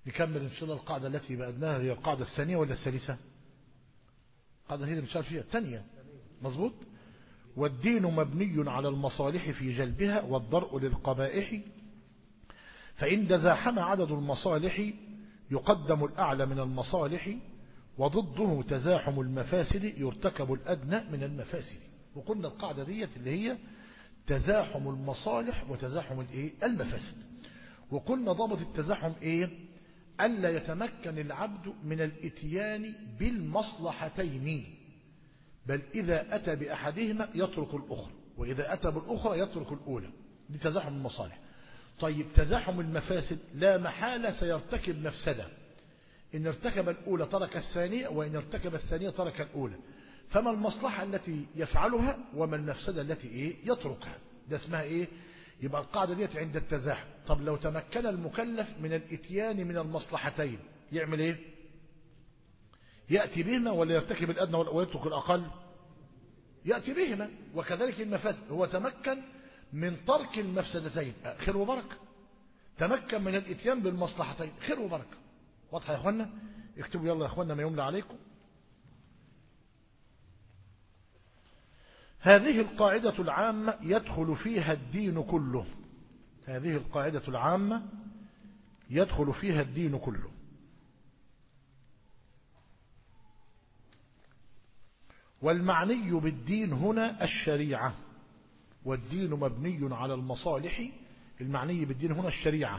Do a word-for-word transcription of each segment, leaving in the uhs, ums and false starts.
نكمل إن شاء الله القاعدة التي بدأناها، هي القاعدة الثانية ولا الثالثة؟ القاعدة هي اللي بنشار فيها الثانية، مظبوط. والدين مبني على المصالح في جلبها والضرء للقبائح، فإن تزاحم عدد المصالح يقدم الأعلى من المصالح، وضده تزاحم المفاسد يرتكب الأدنى من المفاسد. وقلنا القاعدة ديت اللي هي تزاحم المصالح وتزاحم الايه المفاسد. وقلنا ضابط التزاحم ايه؟ ألا يتمكن العبد من الاتيان بالمصلحتين، بل إذا أتى بأحدهما يترك الأخرى، وإذا أتى بالأخرى يترك الأولى. دي تزاحم المصالح. طيب تزاحم المفاسد لا محالة سيرتكب مفسدة، إن ارتكب الأولى ترك الثانية، وإن ارتكب الثانية ترك الأولى. فما المصلحة التي يفعلها وما المفسدة التي إيه يتركها؟ ده اسمها إيه؟ يبقى القاعدة ديت عند التزاحم. طب لو تمكن المكلف من الاتيان من المصلحتين يعمل إيه؟ يأتي بهما ولا يرتكب الأدنى ويترك الأقل؟ يأتي بهما. وكذلك المفاسد، هو تمكن من ترك المفسدتين، خير وبركة. تمكن من الاتيان بالمصلحتين، خير وبركة. واضح يا اخوانا؟ اكتبوا يلا يا اخوانا ما يملى عليكم. هذه القاعدة العامة يدخل فيها الدين كله. هذه القاعدة العامة يدخل فيها الدين كله. والمعني بالدين هنا الشريعة، والدين مبني على المصالح. المعني بالدين هنا الشريعة.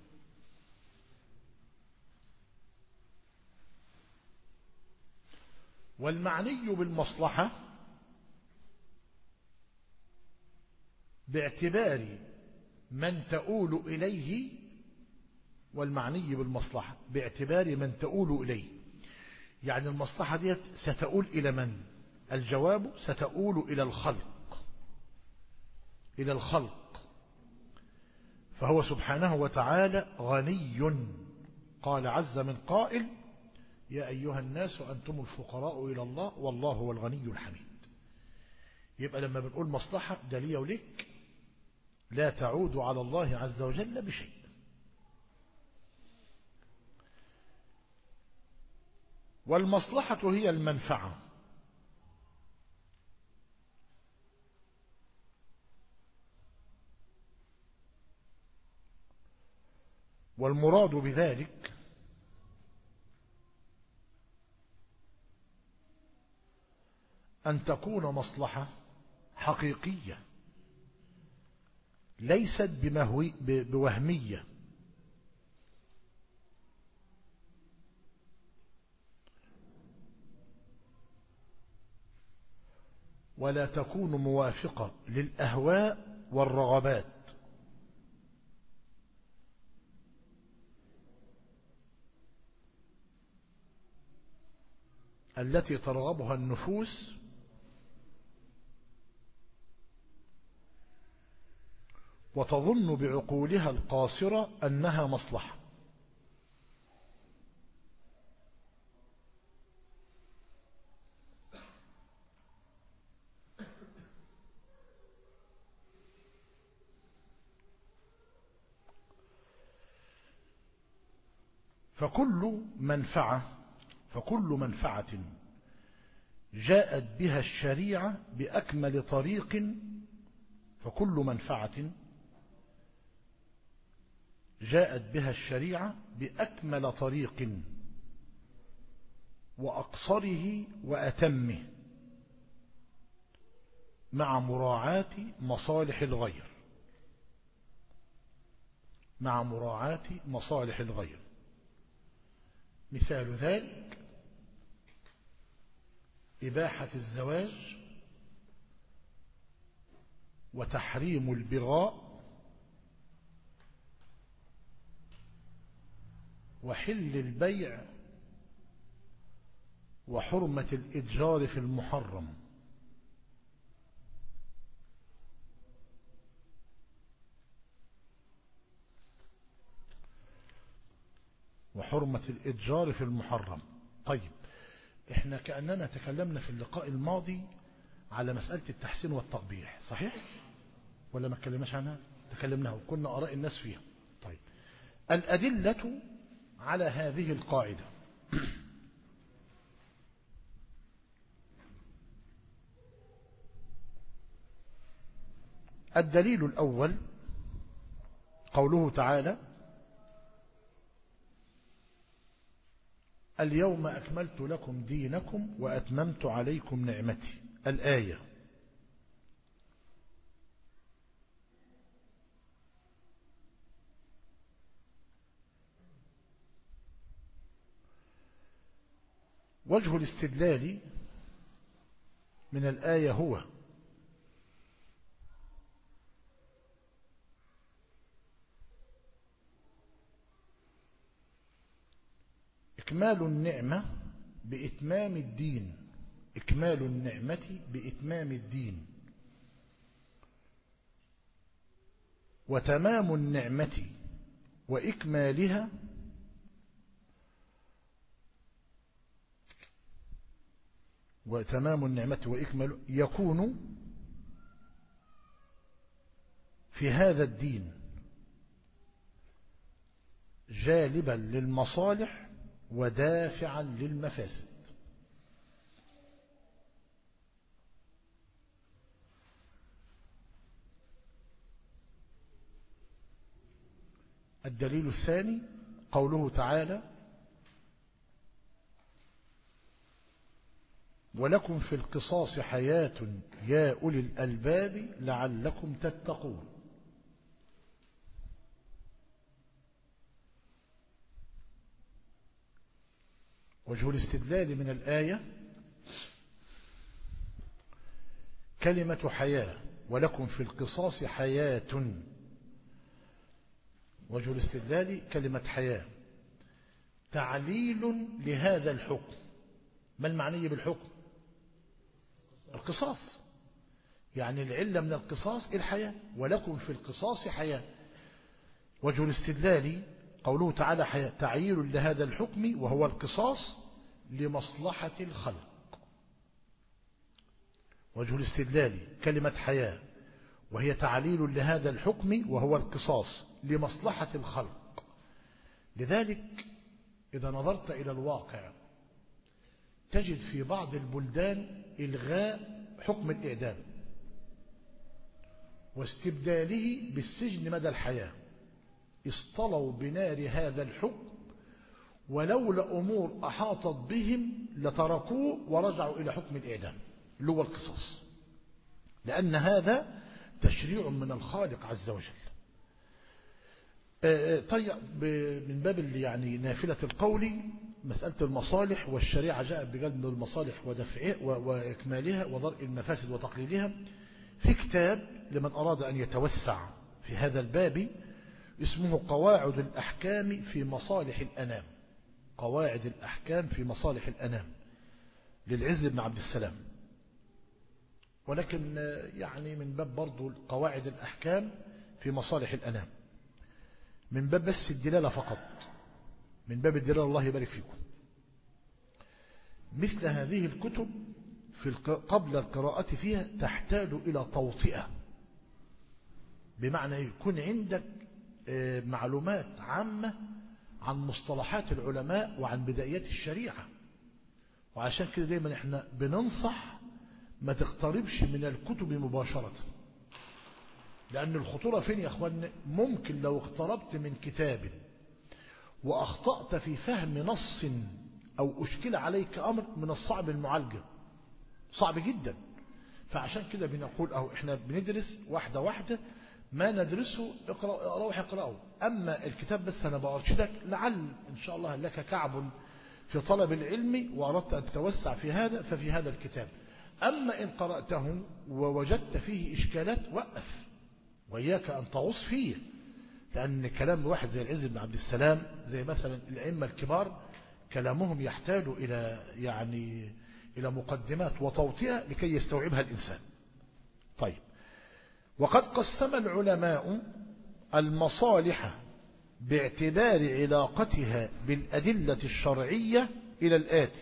والمعني بالمصلحة باعتبار من تؤول إليه، والمعني بالمصلحة باعتبار من تؤول إليه. يعني المصلحة ديت ستؤول إلى من؟ الجواب ستؤول إلى الخلق، إلى الخلق. فهو سبحانه وتعالى غني. قال عز من قائل: يا أيها الناس أنتم الفقراء إلى الله والله هو الغني الحميد. يبقى لما بنقول مصلحة ده لي ولك، لا تعود على الله عز وجل بشيء. والمصلحة هي المنفعة، والمراد بذلك أن تكون مصلحة حقيقية ليست بوهمية، ولا تكون موافقة للأهواء والرغبات التي ترغبها النفوس وتظن بعقولها القاصرة أنها مصلحة. فكل منفعة فكل منفعة جاءت بها الشريعة بأكمل طريق فكل منفعة جاءت بها الشريعة بأكمل طريق وأقصره وأتمه مع مراعاة مصالح الغير مع مراعاة مصالح الغير. مثال ذلك إباحة الزواج وتحريم البغاء وحل البيع وحرمة الإتجار في المحرم. وحرمة الإتجار في المحرم. طيب احنا كأننا تكلمنا في اللقاء الماضي على مسألة التحسين والتقبيح، صحيح ولا ما تكلمناش عنها؟ تكلمناها وكنا آراء الناس فيها. طيب الأدلة على هذه القاعدة. الدليل الأول قوله تعالى: اليوم أكملت لكم دينكم وأتممت عليكم نعمتي. الآية. وجه الاستدلال من الآية هو إكمال النعمة بإتمام الدين، إكمال النعمة بإتمام الدين، وتمام النعمة وإكمالها وتمام النعمة وإكمال يكون في هذا الدين جالبا للمصالح ودافعا للمفاسد. الدليل الثاني قوله تعالى: ولكم في القصاص حياة يا أولي الألباب لعلكم تتقون. وجه الاستدلال من الآية كلمة حياة، ولكم في القصاص حياة. وجه الاستدلال كلمة حياة تعليل لهذا الحكم. ما المعني بالحكم؟ القصاص، يعني العلة من القصاص الحياة، ولكم في القصاص حياة. وجه الاستدلال قوله تعالى حياة تعيين لهذا الحكم وهو القصاص لمصلحة الخلق. وجه الاستدلال كلمة حياة وهي تعليل لهذا الحكم وهو القصاص لمصلحة الخلق. لذلك إذا نظرت إلى الواقع تجد في بعض البلدان إلغاء حكم الإعدام واستبداله بالسجن مدى الحياة. اصطلوا بنار هذا الحكم، ولولا أمور أحاطت بهم لتركوه ورجعوا إلى حكم الإعدام اللي هو القصاص، لأن هذا تشريع من الخالق عز وجل. طيب من باب اللي يعني نافلة القول مسألة المصالح، والشريعة جاءت بجلب المصالح ودفعها وإكمالها وضرء المفاسد وتقليلها. في كتاب لمن أراد أن يتوسع في هذا الباب اسمه قواعد الأحكام في مصالح الأنام، قواعد الأحكام في مصالح الأنام للعز بن عبد السلام. ولكن يعني من باب برضو قواعد الأحكام في مصالح الأنام، من باب بس الدلالة فقط، من باب الدلالة. الله يبارك فيكم. مثل هذه الكتب في قبل القراءة فيها تحتاج إلى توطئة، بمعنى يكون عندك معلومات عامة عن مصطلحات العلماء وعن بدايات الشريعة. وعشان كده دايما احنا بننصح ما تقتربش من الكتب مباشرة، لأن الخطورة فين يا أخوان؟ ممكن لو اقتربت من كتاب وأخطأت في فهم نص أو أشكل عليك أمر من الصعب المعالجة، صعب جدا. فعشان كده بنقول أهو احنا بندرس واحدة واحدة، ما ندرسه اقرأ روح اقرأه. أما الكتاب بس أنا بأرشدك لعل إن شاء الله لك كعب في طلب العلم وأردت أن تتوسع في هذا ففي هذا الكتاب. أما إن قرأته ووجدت فيه إشكالات وقف، وإياك أن تغوص فيه، لأن كلام واحد زي العز بن عبد السلام زي مثلا الأئمة الكبار كلامهم يحتاج إلى يعني إلى مقدمات وتوطئة لكي يستوعبها الإنسان. طيب، وقد قسم العلماء المصالح باعتبار علاقتها بالأدلة الشرعية إلى الآتي.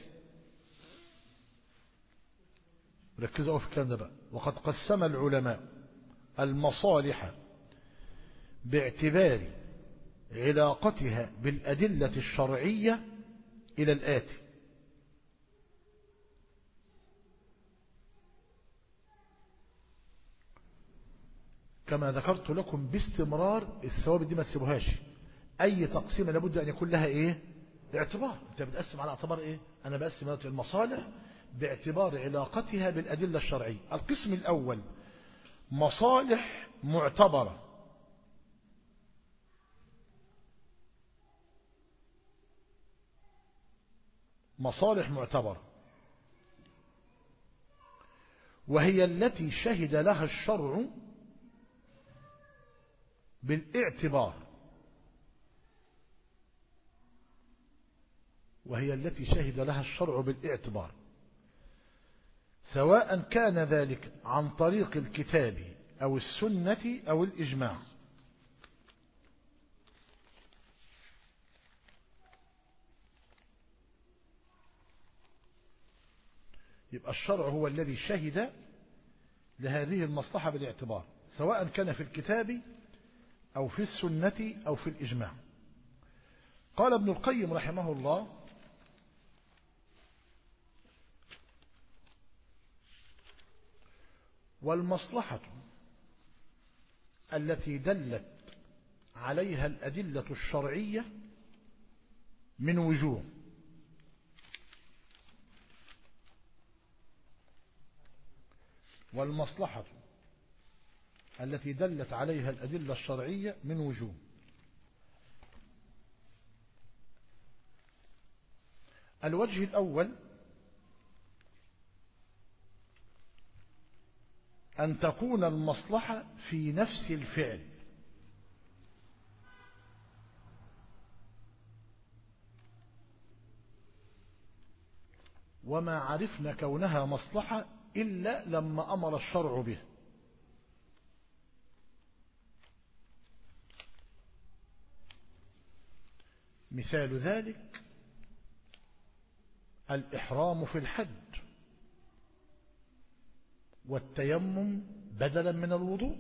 ركزوا في الكلام ده بقى. وقد قسم العلماء المصالح باعتبار علاقتها بالأدلة الشرعية إلى الآتي: كما ذكرت لكم باستمرار، الثوابت دي ما تسيبوهاش. أي تقسيم لابد أن يكون لها إيه؟ اعتبار. أنت بتقسم على اعتبار إيه؟ أنا بقسم المصالح باعتبار علاقتها بالأدلة الشرعية. القسم الأول مصالح معتبرة، مصالح معتبرة وهي التي شهد لها الشرع بالاعتبار، وهي التي شهد لها الشرع بالاعتبار سواء كان ذلك عن طريق الكتاب أو السنة أو الإجماع. يبقى الشرع هو الذي شهد لهذه المصلحة بالاعتبار، سواء كان في الكتاب أو في السنة أو في الإجماع. قال ابن القيم رحمه الله: والمصلحة التي دلت عليها الأدلة الشرعية من وجوه، والمصلحة التي دلت عليها الأدلة الشرعية من وجوه. الوجه الأول أن تكون المصلحة في نفس الفعل، وما عرفنا كونها مصلحة إلا لما أمر الشرع به. مثال ذلك الإحرام في الحج والتيمم بدلا من الوضوء.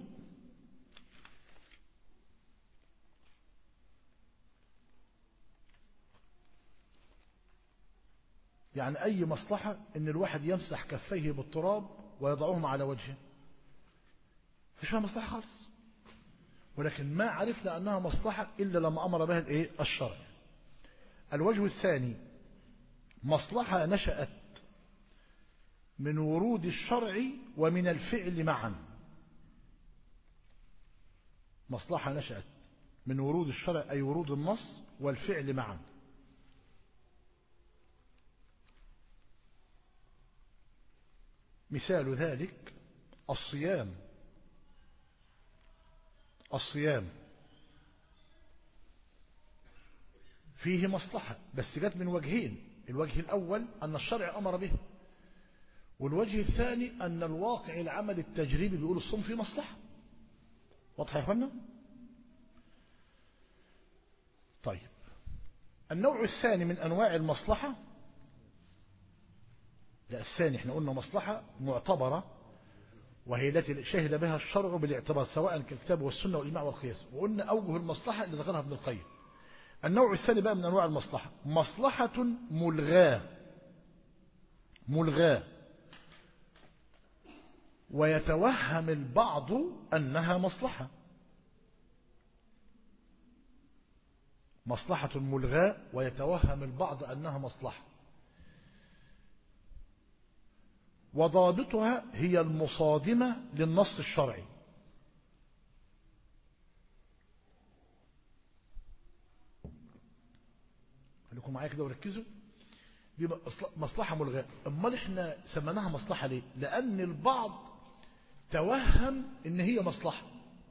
يعني أي مصلحة إن الواحد يمسح كفيه بالتراب ويضعهم على وجهه، مش فيها مصلحة خالص، ولكن ما عرفنا أنها مصلحة إلا لما أمر بها الإيه؟ الشرع. الوجه الثاني مصلحة نشأت من ورود الشرع ومن الفعل معا، مصلحة نشأت من ورود الشرع أي ورود النص والفعل معا. مثال ذلك الصيام. الصيام فيه مصلحة بس جت من وجهين: الوجه الأول أن الشرع أمر به، والوجه الثاني أن الواقع العمل التجريبي بيقول الصوم فيه مصلحة. واضح يا اخوانا؟ طيب، النوع الثاني من أنواع المصلحة، لا الثاني احنا قلنا مصلحة معتبرة وهي التي شهد بها الشرع بالاعتبار سواء كالكتاب والسنة والإجماع والقياس، وقلنا أوجه المصلحة اللي ذكرها ابن القيم. النوع الثاني بقى من أنواع المصلحة مصلحة ملغاة، ملغاة ويتوهم البعض أنها مصلحة. مصلحة ملغاة ويتوهم البعض أنها مصلحة، وضابطها هي المصادمة للنص الشرعي. خليكم معايا كده وركزوا، دي مصلحة ملغاة. امال احنا سميناها مصلحة ليه؟ لأن البعض توهم ان هي مصلحة،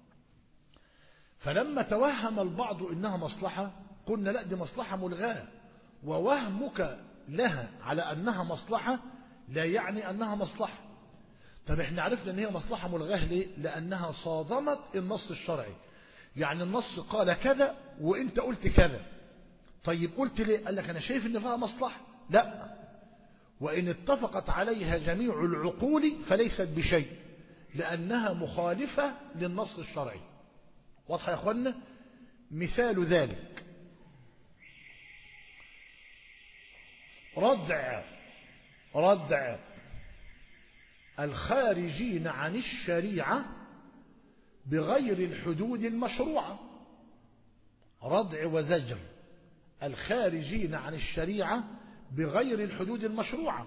فلما توهم البعض انها مصلحة قلنا لا دي مصلحة ملغاة، ووهمك لها على انها مصلحة لا يعني انها مصلحة. طب احنا عرفنا ان هي مصلحة ملغاة ليه؟ لانها صادمت النص الشرعي. يعني النص قال كذا وانت قلت كذا، طيب قلت ليه؟ قال لك انا شايف ان فيها مصلحة. لا، وان اتفقت عليها جميع العقول فليست بشيء لانها مخالفة للنص الشرعي. واضحة يا اخوانا؟ مثال ذلك ردع ردع الخارجين عن الشريعة بغير الحدود المشروعة. ردع وزجر الخارجين عن الشريعة بغير الحدود المشروعة.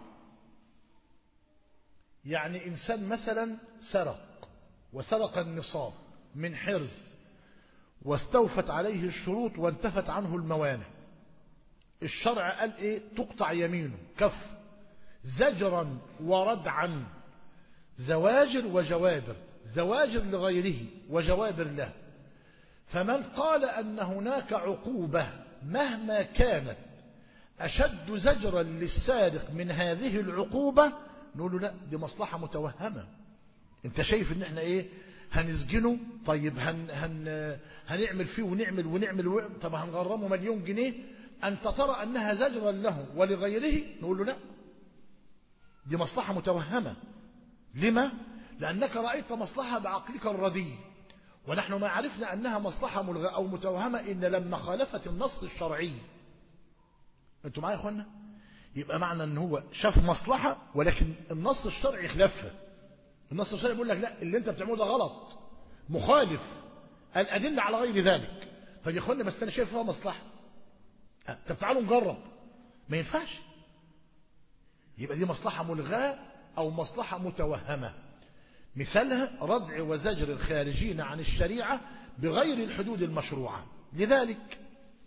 يعني إنسان مثلا سرق وسرق النصاب من حرز واستوفت عليه الشروط وانتفت عنه الموانع، الشرع قال إيه؟ تقطع يمينه كف، زجرا وردعا، زواجر وجوابر، زواجر لغيره وجوابر له. فمن قال أن هناك عقوبة مهما كانت أشد زجرا للسارق من هذه العقوبة، نقول له لا، دي مصلحة متوهمة. انت شايف ان احنا ايه؟ هنسجنه، طيب هن هن هنعمل فيه ونعمل ونعمل و... طب هنغرمه مليون جنيه، انت ترى انها زجرا له ولغيره، نقول له لا، دي مصلحة متوهمة. لما؟ لأنك رأيت مصلحة بعقلك الرديء، ونحن ما عرفنا أنها مصلحة ملغى أو متوهمة إن لما خالفت النص الشرعي. أنتوا معايا يا أخوانا؟ يبقى معنى أن هو شاف مصلحة ولكن النص الشرعي خلافها. النص الشرعي بيقول لك لا، اللي أنت بتعمله ده غلط، مخالف، الأدلة على غير ذلك. طيب يا أخوانا بس أنا شايف فيها مصلحة، طب تعالوا نجرب، ما ينفعش. يبقى دي مصلحة ملغاة أو مصلحة متوهمة. مثالها ردع وزجر الخارجين عن الشريعة بغير الحدود المشروعة. لذلك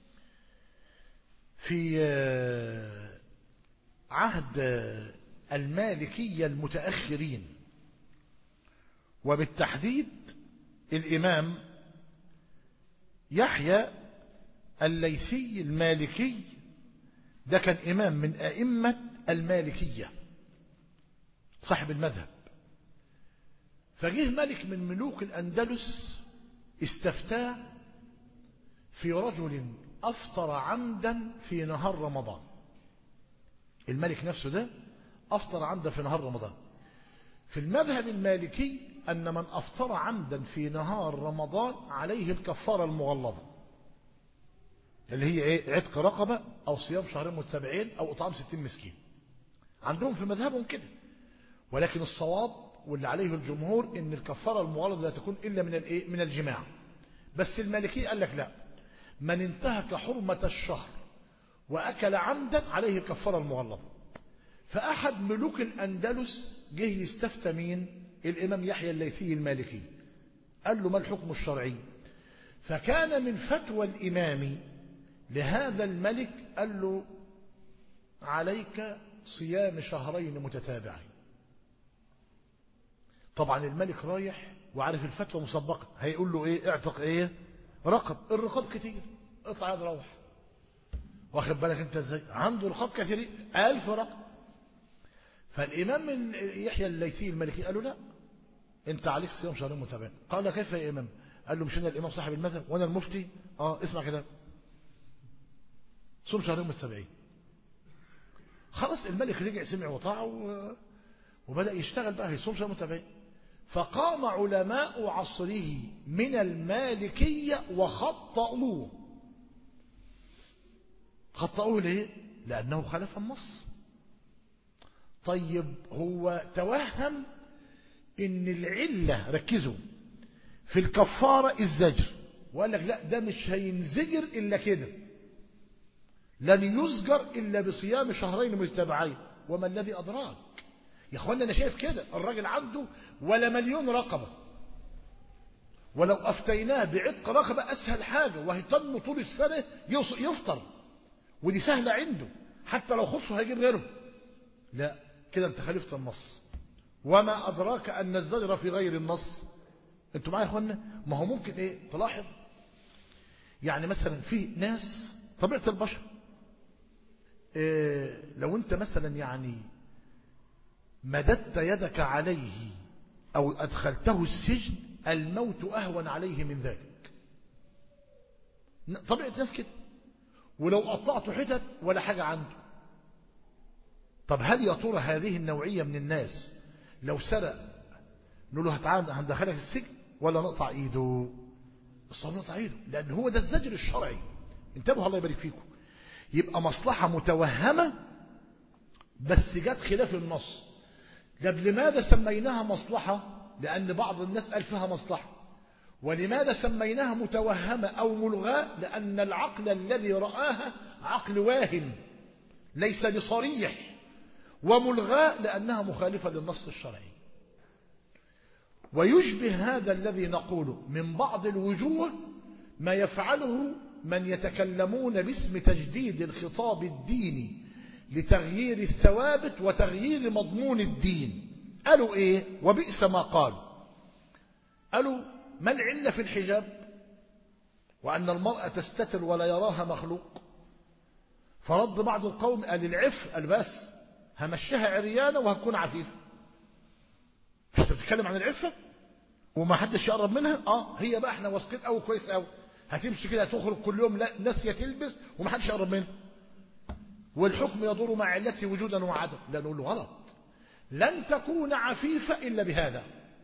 في عهد المالكية المتأخرين، وبالتحديد الإمام يحيى الليثي المالكي، ده كان إمام من أئمة المالكية صاحب المذهب. فجه ملك من ملوك الأندلس استفتاه في رجل أفطر عمدا في نهار رمضان. الملك نفسه ده أفطر عمدا في نهار رمضان. في المذهب المالكي أن من أفطر عمدا في نهار رمضان عليه الكفارة المغلظة، اللي هي إيه؟ عتق رقبة أو صيام شهرين متتابعين أو إطعام ستين مسكين. عندهم في مذهبهم كده، ولكن الصواب واللي عليه الجمهور ان الكفاره المغلظه لا تكون الا من الايه؟ من الجماع. بس المالكي قال لك لا، من انتهك حرمه الشهر واكل عمدا عليه الكفاره المغلظه. فاحد ملوك الاندلس جه يستفتى مين؟ الامام يحيى الليثي المالكي. قال له ما الحكم الشرعي؟ فكان من فتوى الامام لهذا الملك، قال له عليك صيام شهرين متتابعين. طبعا الملك رايح وعارف الفتوى مسبقا، هيقول له ايه؟ اعتق ايه؟ رقب. الرقاب كتير، اطلع يد روح. واخد بالك انت ازاي؟ عنده رقاب كثير، ألف رقب. فالامام من يحيى الليثي المالكي قال له لا، انت عليك صيام شهرين متابعين. قال كيف يا امام؟ قال له مش انا الامام صاحب المذهب وانا المفتي؟ اه اسمع كده، صوم شهرين متتابعين. خلاص الملك رجع سمع وطاع وبدأ يشتغل بقى، هيصوم شهرين متتابعين. فقام علماء عصره من المالكية وخطأوه. خطأوه ليه؟ لأنه خالف النص. طيب هو توهم ان العلة، ركزوا، في الكفارة الزجر، وقال لك لا، ده مش هينزجر إلا كده، لن يزجر إلا بصيام شهرين متتابعين. وما الذي أدراك يا اخوانا؟ انا شايف كده، الراجل عنده ولا مليون رقبة، ولو افتيناه بعتق رقبة اسهل حاجة وهيتم طول السنة يفطر، ودي سهلة عنده، حتى لو خلصه هيجيب غيره. لا، كده انت خالفت النص. وما ادراك ان الزجر في غير النص. انتوا معايا يا اخوانا؟ ما هو ممكن ايه تلاحظ، يعني مثلا في ناس طبيعة البشر إيه، لو انت مثلا يعني مددت يدك عليه أو أدخلته السجن الموت أهون عليه من ذلك. طبيعة ناس كده. ولو قطعته حتت ولا حاجة عنده. طب هل يا ترى هذه النوعية من الناس لو سرق نقول له هتعال هندخلك السجن ولا نقطع ايده؟ الصوم تعينه، لأن هو ده الزجر الشرعي. انتبهوا الله يبارك فيكم. يبقى مصلحة متوهمة بس جت خلاف النص. طب لماذا سميناها مصلحة؟ لأن بعض الناس قال فيها مصلحة. ولماذا سميناها متوهمة أو ملغاة؟ لأن العقل الذي رآها عقل واهم ليس بصريح، وملغاة لأنها مخالفة للنص الشرعي. ويشبه هذا الذي نقوله من بعض الوجوه ما يفعله من يتكلمون باسم تجديد الخطاب الديني لتغيير الثوابت وتغيير مضمون الدين. قالوا ايه؟ وبئس ما قالوا. قالوا ما العلة في الحجاب وأن المرأة تستتر ولا يراها مخلوق؟ فرد بعض القوم قال العف، قال بس همشيها عريانة وهتكون عفيفة. مش انت بتتكلم عن العفة وما حدش يقرب منها؟ اه هي بقى احنا واثقين قوي كويس قوي هتمشي كده هتخرج كل يوم لا ناسيه تلبس وما حدش يقرب منها، والحكم يدور مع علته وجودا وعدم. لا نقول له غلط، لن تكون عفيفة إلا بهذا،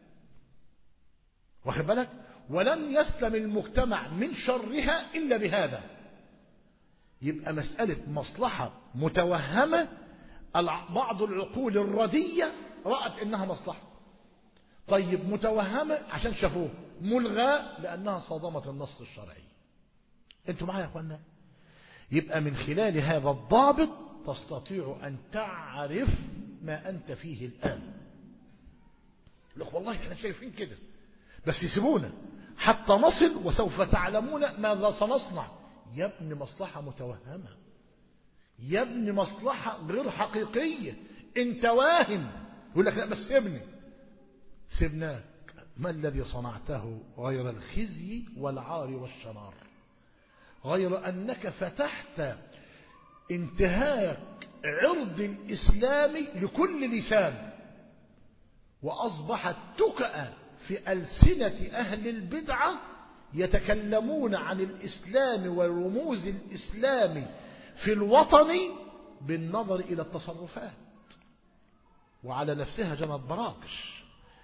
واخد بالك؟ ولن يسلم المجتمع من شرها إلا بهذا. يبقى مسألة مصلحة متوهمة بعض العقول الردية رأت إنها مصلحة. طيب متوهمة عشان شافوه، ملغاة لأنها صادمت النص الشرعي. انتوا معايا يا اخوانا؟ يبقى من خلال هذا الضابط تستطيع أن تعرف ما أنت فيه الآن. لك والله احنا شايفين كده بس يسيبونا حتى نصل وسوف تعلمون ماذا سنصنع. يا ابن مصلحة متوهمة، يا ابن مصلحة غير حقيقية، انت واهم. يقول لك لا بس سيبني، سيبناك. ما الذي صنعته غير الخزي والعار والشرار؟ غير أنك فتحت انتهاك عرض الإسلام لكل لسان، وأصبحت تكأ في ألسنة أهل البدعة يتكلمون عن الإسلام ورموز الإسلام في الوطن بالنظر إلى التصرفات، وعلى نفسها جنت براقش.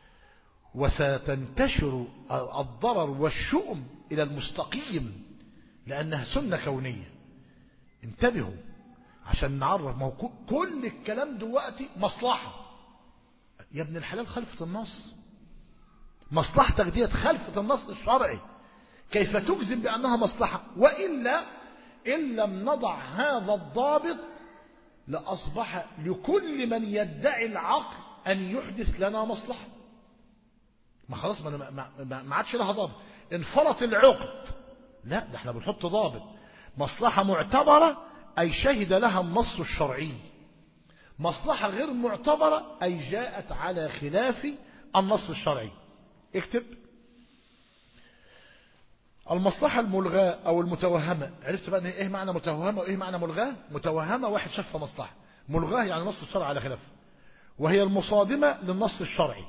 وستنتشر الضرر والشؤم إلى المستقيم لأنها سنة كونية. انتبهوا عشان نعرف، ما هو كل الكلام دلوقتي مصلحة. يا ابن الحلال خلفة النص، مصلحتك دي خلفة النص الشرعي، كيف تجزم بأنها مصلحة؟ وإلا إن لم نضع هذا الضابط لأصبح لكل من يدعي العقل أن يحدث لنا مصلحة. ما خلاص ما ما ما عادش لها ضابط، انفرط العقد. لا ده احنا بنحط ضابط. مصلحة معتبرة أي شهد لها النص الشرعي، مصلحة غير معتبرة أي جاءت على خلاف النص الشرعي. اكتب المصلحة الملغاة أو المتوهمة. عرفت بقى ايه معنى متوهمة وايه معنى ملغاة؟ متوهمة واحد شافها مصلحة، ملغاة يعني نص الشرع على خلافه، وهي المصادمة للنص الشرعي.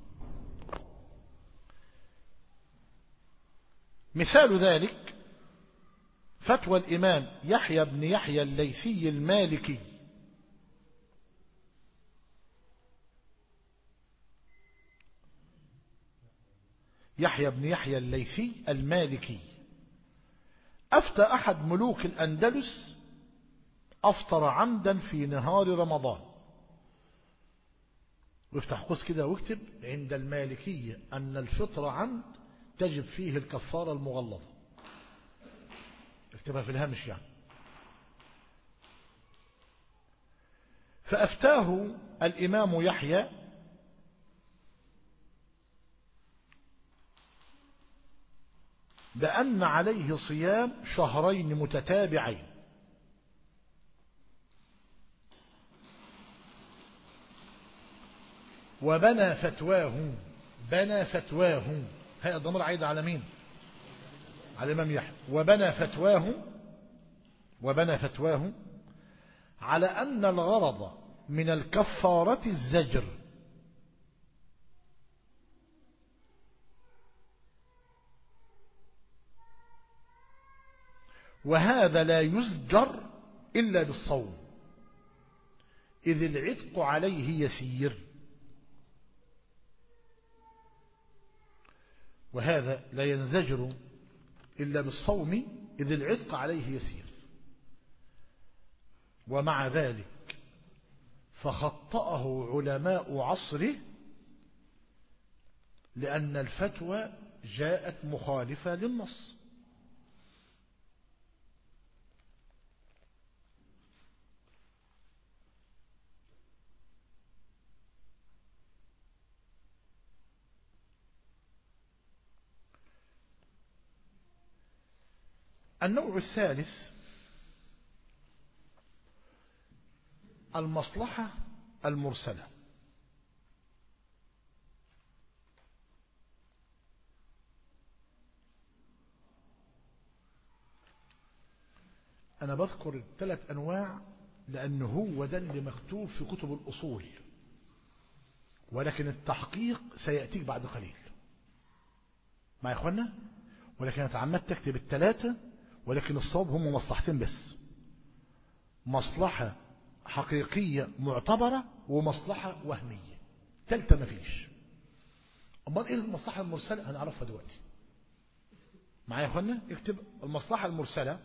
مثال ذلك فتوى الإمام يحيى بن يحيى الليثي المالكي يحيى بن يحيى الليثي المالكي أفتى أحد ملوك الأندلس أفطر عمدا في نهار رمضان. وافتح قوس كده واكتب عند المالكية أن الفطر عمد تجب فيه الكفارة المغلظة. اكتبها في الهامش يعني. فأفتاه الإمام يحيى بأن عليه صيام شهرين متتابعين، وبنى فتواه بنى فتواه هذا الضمير عايد على مين؟ على الإمام يحيى. وبنى فتواه وبنى فتواه على أن الغرض من الكفارة الزجر، وهذا لا يزجر إلا بالصوم إذ العتق عليه يسير، وهذا لا ينزجر إلا بالصوم إذ العتق عليه يسير. ومع ذلك فخطأه علماء عصره لأن الفتوى جاءت مخالفة للنص. النوع الثالث المصلحة المرسلة. أنا بذكر الثلاث أنواع لأنه هو ده اللي مكتوب في كتب الأصول، ولكن التحقيق سيأتيك بعد قليل مع يا إخوانا. ولكن أنا تعمدت أكتب الثلاثة، ولكن الصواب هم مصلحتين بس: مصلحة حقيقية معتبرة ومصلحة وهمية، ثالثة مفيش. أمال إيه المصلحة المرسلة؟ هنعرفها دلوقتي معايا يا إخوانا. اكتب المصلحة المرسلة: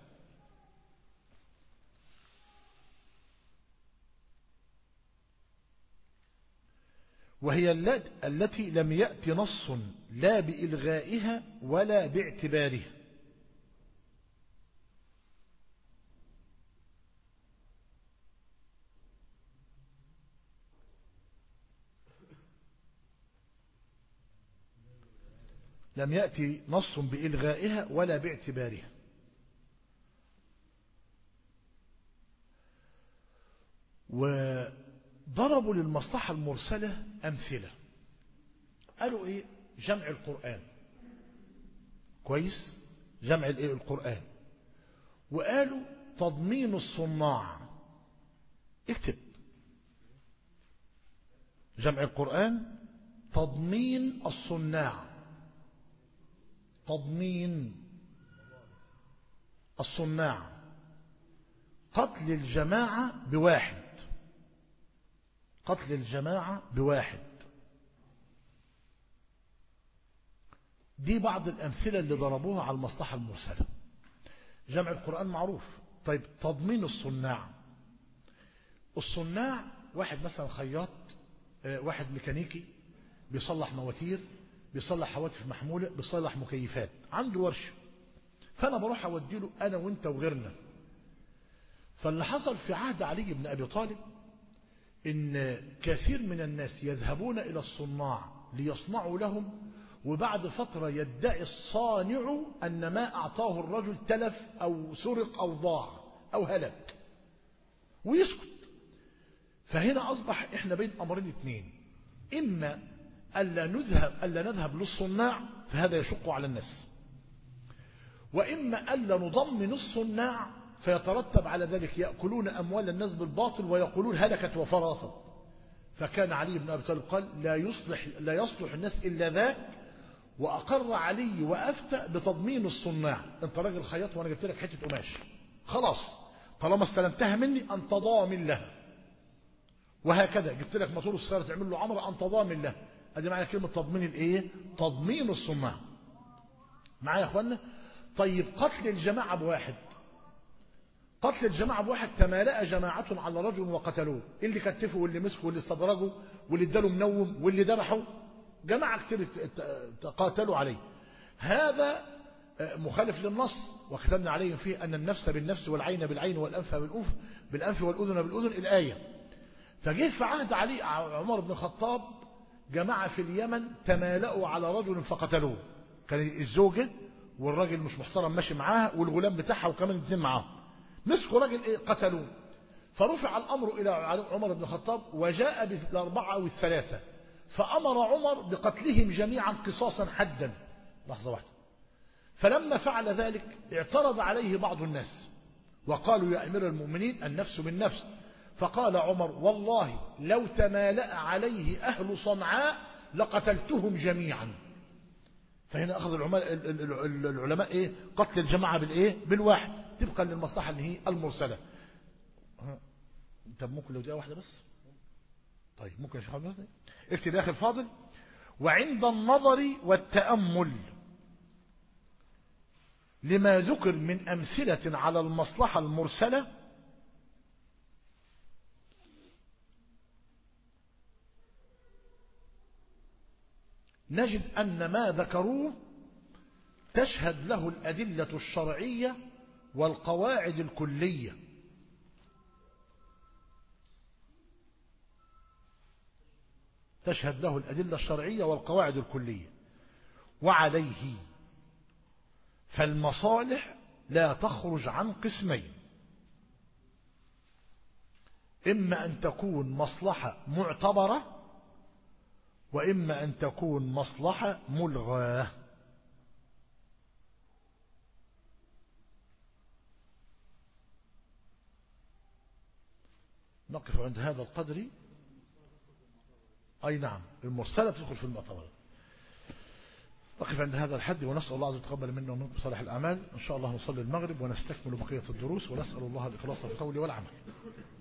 وهي التي لم يأتي نص لا بإلغائها ولا باعتبارها. لم يأتي نص بإلغائها ولا باعتبارها. وضربوا للمصلحة المرسلة أمثلة. قالوا إيه؟ جمع القرآن. كويس؟ جمع الإيه؟ القرآن. وقالوا تضمين الصناع. اكتب جمع القرآن، تضمين الصناع. تضمين الصناع. قتل الجماعة بواحد. قتل الجماعة بواحد. دي بعض الأمثلة اللي ضربوها على المصلحة المرسلة. جمع القرآن معروف. طيب تضمين الصناع. الصناع واحد مثلا خياط، واحد ميكانيكي بيصلح مواتير، بيصلح هواتف محمولة، بيصلح مكيفات، عنده ورشة، فأنا بروح أوديله أنا وإنت وغيرنا. فاللي حصل في عهد علي بن أبي طالب إن كثير من الناس يذهبون إلى الصناع ليصنعوا لهم، وبعد فترة يدعي الصانع أن ما أعطاه الرجل تلف أو سرق أو ضاع أو هلك ويسكت. فهنا أصبح إحنا بين أمرين اثنين: إما ألا نذهب, ألا نذهب للصناع فهذا يشق على الناس، وإما ألا نضمن الصناع فيترتب على ذلك يأكلون أموال الناس بالباطل ويقولون هلكت وفرطت. فكان علي بن أبي طالب قال لا يصلح, لا يصلح الناس إلا ذاك، وأقر علي وأفتى بتضمين الصناع. أنت راجل خياط وأنا جبت لك حتة قماش، خلاص طالما استلمتها مني أنت ضامن لها. وهكذا جبت لك موتور السيارة تعمل له عمرة أنت ضامن له. ادي معنى كلمة تضمين الايه؟ تضمين الصناع. معايا يا اخوانا؟ طيب قتل الجماعة بواحد. قتل الجماعة بواحد: تمالأ جماعة على رجل وقتلوه. اللي كتفه واللي مسكه واللي استدرجه واللي اداله منوم واللي ذبحه، جماعة كتير تقاتلوا عليه. هذا مخالف للنص. وكتبنا عليهم فيه أن النفس بالنفس والعين بالعين والأنف بالأنف بالأنف والأذن بالأذن، الآية. فجه في عهد علي عمر بن الخطاب جماعة في اليمن تمالأوا على رجل فقتلوه. كان الزوجة والراجل مش محترم ماشي معاها والغلام بتاعها وكمان اثنين معاهم، مسكوا راجل ايه؟ قتلوه. فرفع الأمر إلى عمر بن الخطاب وجاء بالأربعة أو الثلاثة، فأمر عمر بقتلهم جميعا قصاصا حدا. لحظة واحدة. فلما فعل ذلك اعترض عليه بعض الناس وقالوا يا أمير المؤمنين النفس بالنفس. فقال عمر والله لو تمالأ عليه أهل صنعاء لقتلتهم جميعا. فهنا أخذ العلماء إيه؟ قتل الجماعة بالإيه؟ بالواحد، تبقى للمصلحة اللي هي المرسلة. طب ممكن لو دقيقة واحدة بس؟ طيب ممكن يا شيخ عبد الله اكتب داخل فاضل: وعند النظر والتأمل. لما ذكر من أمثلة على المصلحة المرسلة نجد أن ما ذكروه تشهد له الأدلة الشرعية والقواعد الكلية. تشهد له الأدلة الشرعية والقواعد الكلية. وعليه فالمصالح لا تخرج عن قسمين: إما أن تكون مصلحة معتبرة، وإما أن تكون مصلحة ملغاة. نقف عند هذا القدر. أي نعم، المرسلة تدخل في المعتبرة. نقف عند هذا الحد، ونسأل الله عز وجل يتقبل منا ومنكم صالح الأعمال. إن شاء الله نصلي المغرب ونستكمل بقية الدروس، ونسأل الله الإخلاص في القول والعمل.